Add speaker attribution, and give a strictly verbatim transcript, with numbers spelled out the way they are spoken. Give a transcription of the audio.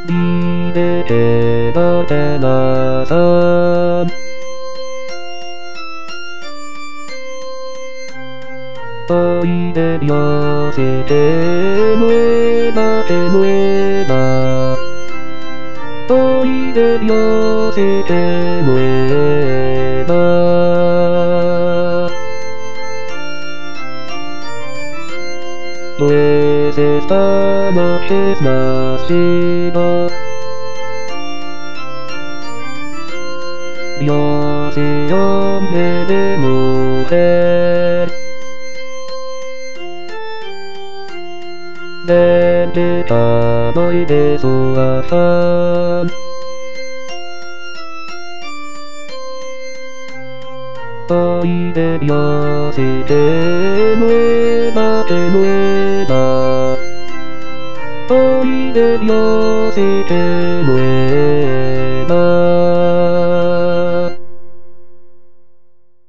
Speaker 1: 見れてばてなさん愛で寄せてのえばてのえば愛で寄せてのえばどえせたまへなしばよせよめでもへででたまいでそわさん愛で寄せてのえばてのえば愛で寄せてのえ